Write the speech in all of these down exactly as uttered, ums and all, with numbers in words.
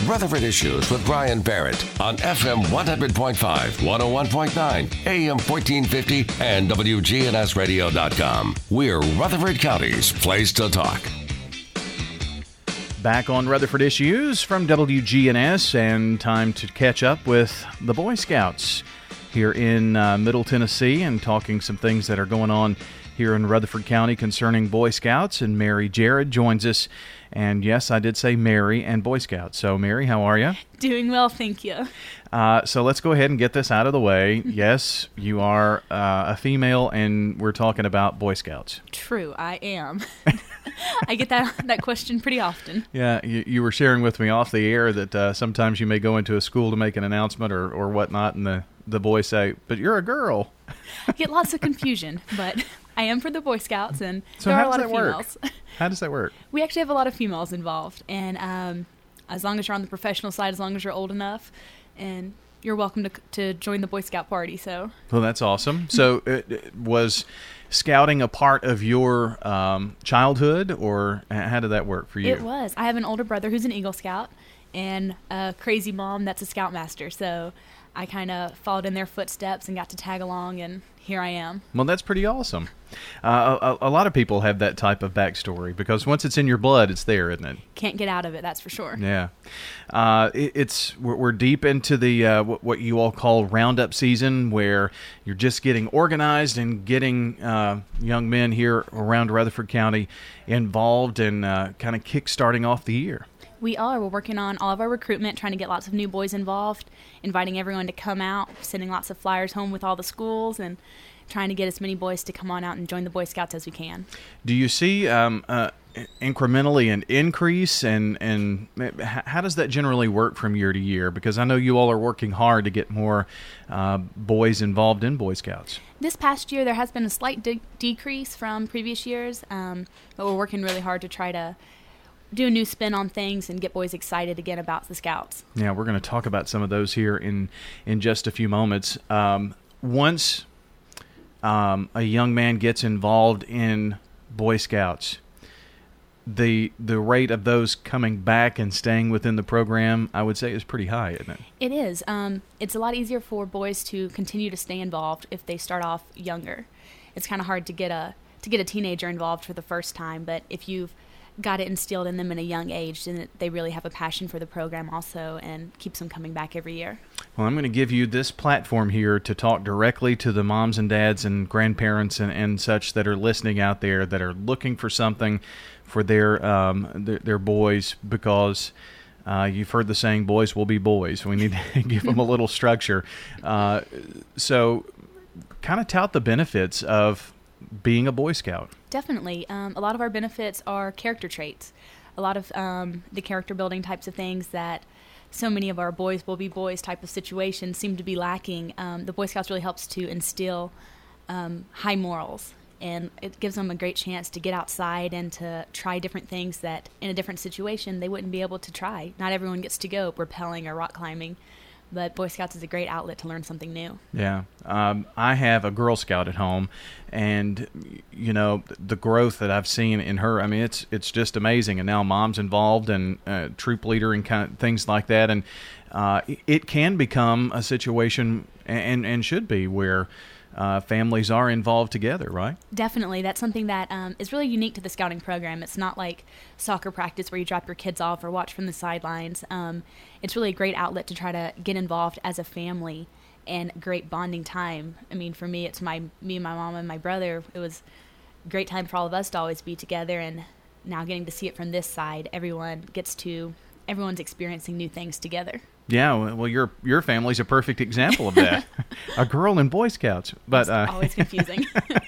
Rutherford Issues with Brian Barrett on F M one hundred point five, one oh one point nine, A M fourteen fifty, and W G N S radio dot com. We're Rutherford County's place to talk. Back on Rutherford Issues from W G N S, and time to catch up with the Boy Scouts here in uh, Middle Tennessee and talking some things that are going on here in Rutherford County concerning Boy Scouts. And Mary Jared joins us. And yes, I did say Mary and Boy Scouts. So, Mary, how are you? Doing well, thank you. Uh, so let's go ahead and get this out of the way. Yes, you are uh, a female, and we're talking about Boy Scouts. True, I am. I get that that question pretty often. Yeah, you, you were sharing with me off the air that uh, sometimes you may go into a school to make an announcement or, or whatnot, and the, the boys say, but you're a girl. I get lots of confusion, but I am for the Boy Scouts, and so there how are a lot does of that females. Work? How does that work? We actually have a lot of females involved, and um, as long as you're on the professional side, as long as you're old enough, and you're welcome to to join the Boy Scout party. So, well, that's awesome. So, it, it was scouting a part of your um, childhood, or how did that work for you? It was. I have an older brother who's an Eagle Scout, and a crazy mom that's a Scoutmaster. So, I kind of followed in their footsteps and got to tag along, and here I am. Well, that's pretty awesome. Uh, a, a lot of people have that type of backstory because once it's in your blood, it's there, isn't it? Can't get out of it, that's for sure. Yeah. Uh, it, it's we're, we're deep into the uh, what, what you all call roundup season, where you're just getting organized and getting uh, young men here around Rutherford County involved and uh, kind of kick-starting off the year. We are. We're working on all of our recruitment, trying to get lots of new boys involved, inviting everyone to come out, sending lots of flyers home with all the schools, and trying to get as many boys to come on out and join the Boy Scouts as we can. Do you see um, uh, incrementally an increase, and, and how does that generally work from year to year? Because I know you all are working hard to get more uh, boys involved in Boy Scouts. This past year, there has been a slight de- decrease from previous years, um, but we're working really hard to try to do a new spin on things and get boys excited again about the Scouts. Yeah, we're going to talk about some of those here in, in just a few moments. Um, once um, a young man gets involved in Boy Scouts, the the rate of those coming back and staying within the program, I would say, is pretty high, isn't it? It is. Um, it's a lot easier for boys to continue to stay involved if they start off younger. It's kind of hard to get a to get a teenager involved for the first time, but if you've got it instilled in them at a young age, and they really have a passion for the program also, and keeps them coming back every year. Well, I'm going to give you this platform here to talk directly to the moms and dads and grandparents and, and such that are listening out there that are looking for something for their um, their, their boys, because uh, you've heard the saying, boys will be boys. We need to give them a little structure. Uh, so kind of tout the benefits of being a Boy Scout. Definitely. Um, a lot of our benefits are character traits. A lot of um, the character building types of things that so many of our boys will be boys type of situations seem to be lacking. Um, the Boy Scouts really helps to instill um, high morals, and it gives them a great chance to get outside and to try different things that in a different situation they wouldn't be able to try. Not everyone gets to go rappelling or rock climbing, but Boy Scouts is a great outlet to learn something new. Yeah. Um, I have a Girl Scout at home, and, you know, the growth that I've seen in her, I mean, it's it's just amazing. And now Mom's involved, and uh, troop leader and kind of things like that. And uh, it can become a situation, and, and should be, where Uh, families are involved together, right? Definitely. That's something that um, is really unique to the scouting program. It's not like soccer practice where you drop your kids off or watch from the sidelines. Um, it's really a great outlet to try to get involved as a family, and great bonding time. I mean, for me, it's my me and my mom and my brother. It was a great time for all of us to always be together, and now getting to see it from this side, everyone gets to, everyone's experiencing new things together. Yeah, well, your your family's a perfect example of that. A girl in Boy Scouts, but uh, always confusing.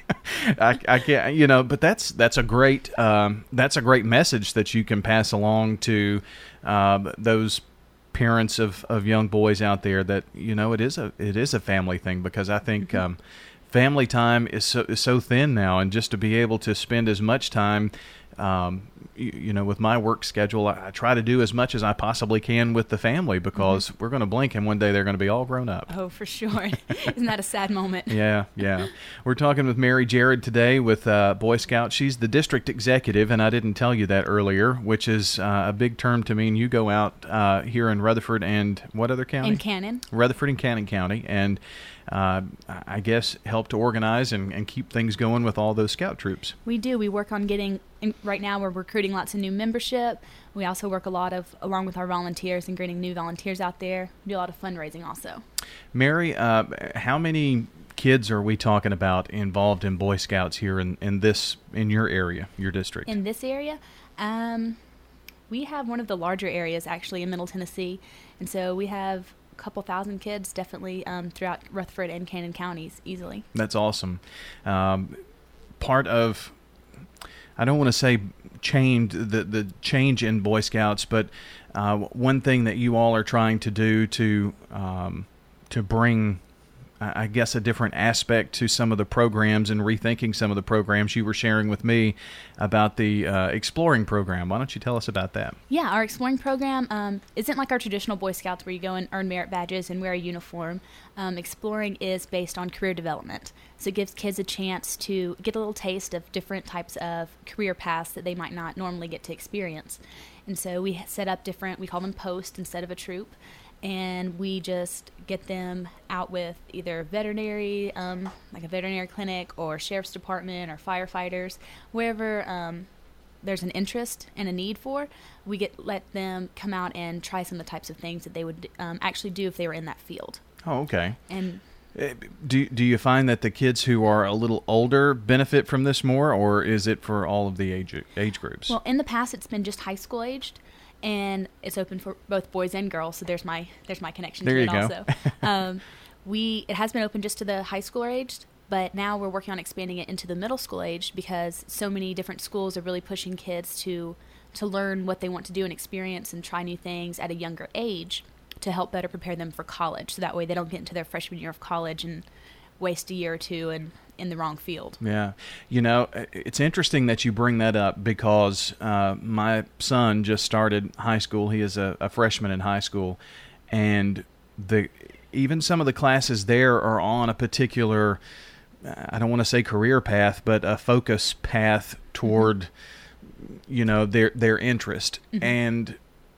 I, I can't, you know, but that's that's a great um, that's a great message that you can pass along to uh, those parents of, of young boys out there, that, you know, it is a it is a family thing, because I think mm-hmm. um, family time is so is so thin now, and just to be able to spend as much time um, you, you know, with my work schedule, I, I try to do as much as I possibly can with the family because mm-hmm. we're going to blink and one day they're going to be all grown up. Oh, for sure. Isn't that a sad moment? Yeah, yeah. We're talking with Mary Jared today with uh, Boy Scout. She's the district executive, and I didn't tell you that earlier, which is uh, a big term to mean you go out uh, here in Rutherford and what other county? In Cannon. Rutherford and Cannon County, and uh, I guess help to organize and, and keep things going with all those scout troops. We do. We work on getting, right now we're recruiting lots of new membership. We also work a lot of, along with our volunteers, and getting new volunteers out there. We do a lot of fundraising also. Mary, uh, how many kids are we talking about involved in Boy Scouts here in, in this, in your area, your district? In this area? Um, we have one of the larger areas actually in Middle Tennessee, and so we have couple thousand kids definitely um, throughout Rutherford and Cannon counties easily. That's awesome. Um, part of, I don't want to say change the the change in Boy Scouts, but uh, one thing that you all are trying to do to um, to bring, I guess, a different aspect to some of the programs and rethinking some of the programs. You were sharing with me about the uh, Exploring program. Why don't you tell us about that? Yeah, our Exploring program um, isn't like our traditional Boy Scouts where you go and earn merit badges and wear a uniform. Um, Exploring is based on career development. So it gives kids a chance to get a little taste of different types of career paths that they might not normally get to experience. And so we set up different, we call them posts instead of a troop. And we just get them out with either veterinary, um, like a veterinary clinic, or sheriff's department, or firefighters, wherever um, there's an interest and a need for. We get let them come out and try some of the types of things that they would um, actually do if they were in that field. Oh, okay. And do do you find that the kids who are a little older benefit from this more, or is it for all of the age age groups? Well, in the past, it's been just high school aged. And it's open for both boys and girls, so there's my there's my connection there to you it go. also. um, we it has been open just to the high school aged, but now we're working on expanding it into the middle school aged because so many different schools are really pushing kids to to learn what they want to do and experience and try new things at a younger age to help better prepare them for college. So that way they don't get into their freshman year of college and waste a year or two and in the wrong field. Yeah. You know, it's interesting that you bring that up because uh, my son just started high school. He is a, a freshman in high school, and the even some of the classes there are on a particular, I don't want to say career path, but a focus path toward, mm-hmm. you know, their their interest. Mm-hmm. And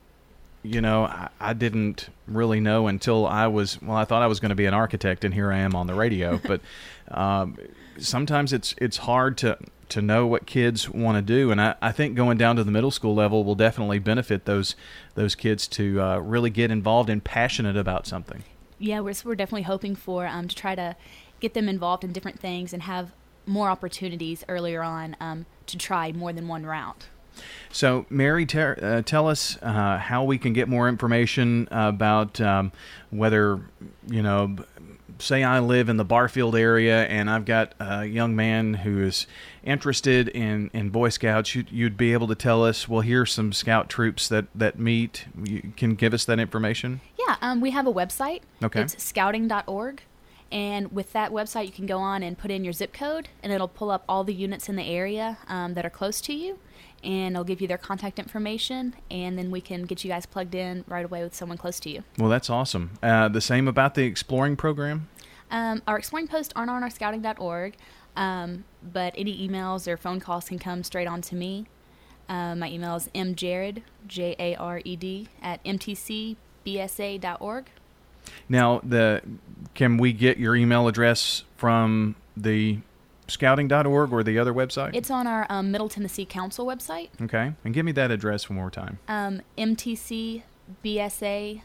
you know, I, I didn't really know until I was, well, I thought I was going to be an architect, and here I am on the radio. But um, sometimes it's it's hard to, to know what kids want to do. And I, I think going down to the middle school level will definitely benefit those those kids to uh, really get involved and passionate about something. Yeah, we're, we're definitely hoping for um, to try to get them involved in different things and have more opportunities earlier on um, to try more than one route. So, Mary, ter- uh, tell us uh, how we can get more information about um, whether, you know, say I live in the Barfield area and I've got a young man who is interested in, in Boy Scouts. You'd, you'd be able to tell us, well, here's some scout troops that, that meet. You can give us that information? Yeah, um, we have a website. Okay. It's scouting dot org. And with that website, you can go on and put in your zip code, and it'll pull up all the units in the area um, that are close to you. And it'll give you their contact information, and then we can get you guys plugged in right away with someone close to you. Well, that's awesome. Uh, the same about the Exploring program? Um, our Exploring posts aren't on our scouting dot org, um, but any emails or phone calls can come straight on to me. Uh, my email is mjared, J A R E D, at m t c b s a dot org. Now, the can we get your email address from the scouting dot org or the other website? It's on our um, Middle Tennessee Council website. Okay. And give me that address one more time. Um, m t c b s a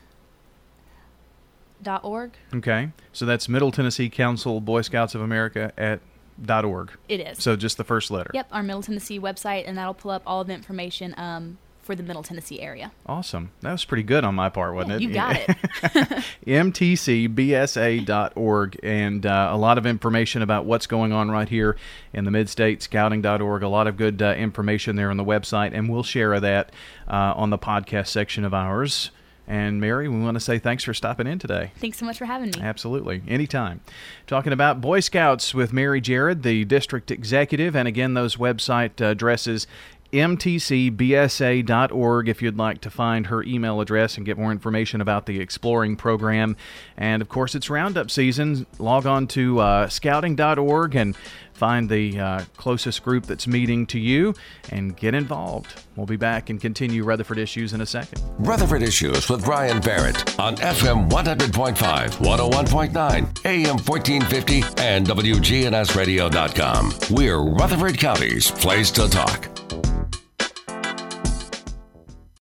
dot org. Okay. So that's Middle Tennessee Council Boy Scouts of America at dot org. It is. So just the first letter. Yep, our Middle Tennessee website, and that'll pull up all of the information um, for the Middle Tennessee area. Awesome. That was pretty good on my part, wasn't yeah, it? You got it. m t c b s a dot org, and uh, a lot of information about what's going on right here in the Mid-State, scouting dot org. A lot of good uh, information there on the website, and we'll share that uh, on the podcast section of ours. And Mary, we want to say thanks for stopping in today. Thanks so much for having me. Absolutely. Anytime. Talking about Boy Scouts with Mary Jared, the district executive. And again, those website addresses, m t c b s a dot org if you'd like to find her email address and get more information about the Exploring program. And, of course, it's Roundup season. Log on to uh, scouting dot org and find the uh, closest group that's meeting to you and get involved. We'll be back and continue Rutherford Issues in a second. Rutherford Issues with Brian Barrett on F M one hundred point five, one oh one point nine, A M fourteen fifty, and W G N S radio dot com. We're Rutherford County's place to talk.